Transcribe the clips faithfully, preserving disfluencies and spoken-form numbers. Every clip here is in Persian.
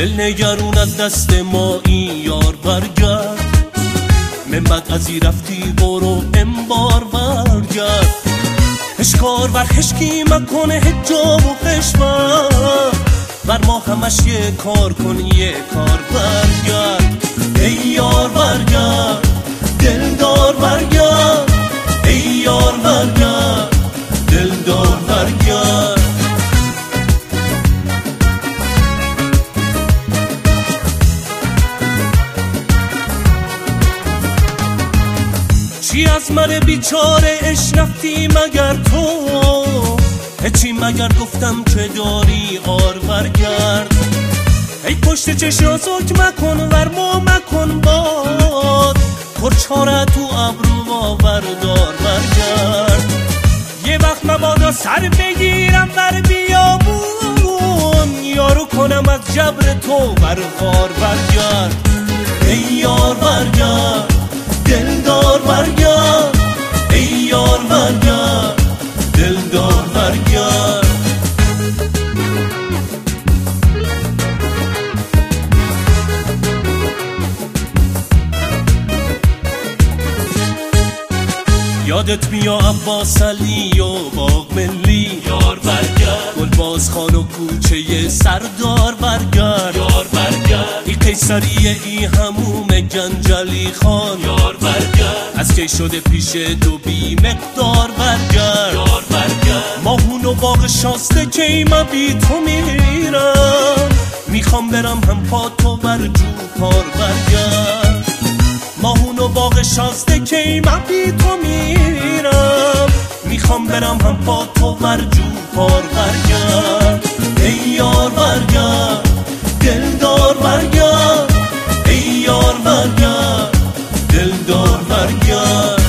دل نگرون از دست ما این یار برگرد، من بعد ازی رفتی برو انبار برگرد. هشکار بر هشکی مکنه هجاب و خشمم، بر ما همش یه کار کن یه کار برگرد. ای یار برگرد دلدار برگرد، ای یار برگرد دلدار برگرد. چی از من بیچاره اش رفتی مگر تو؟ هیچی مگر گفتم که داری آر برگرد. ای پشت چشم سک مکن ورما مکن باد، پرچاره تو ابرو ما بردار برگرد. یه وقت مبادا سر بگیرم بر بیابون، یارو کنم از جبر تو برغار برگرد. ای یار برگرد دلدار برگرد، ای یار برگرد دلدار برگرد. یادت بیا عباس علی و باغ ملی، یار برگرد. گلباز خان و کوچه سردار برگرد، یار برگرد. ای قیصریه ای هموم گنجلی خان، یار برگرد. از کی شده پیش دو بی مقدار برگرد. یار برگرد. ماهون و باغ شاسته که من بی تو میرم، میخوام برم هم پا تو بر جو پار برگرد. ماهون و باغ شاسته که من بی تو میرم، میخوام برم هم پا تو بر جو پار برگرد. ای یار برگرد دلدار برگرد، ای یار برگرد دلدار برگرد.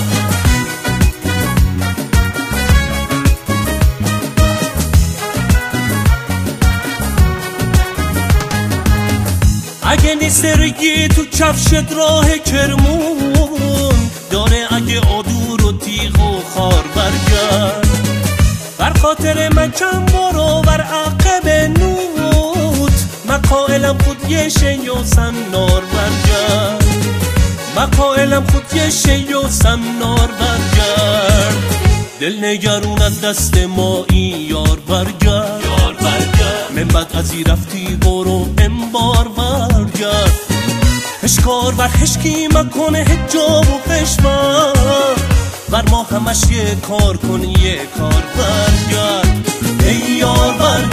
اگه نیست رگی تو کفشت راه کرمون، داره اگه آدور و تیغ و خار برگرد. بر خاطر من کم برو بر عقب نوت، من قائلم خود یه شی و سنار برگرد. من قائلم خود یه شی و سنار برگرد. دل نگرون از دست ما این یار برگرد، یار برگرد. من بعد ازی رفتی برو انبار برگرد. هشکار بر هشکی مکنه هجاب و خشمم، بر ما همش یه کار کن یه کار برگرد. ای یار برگرد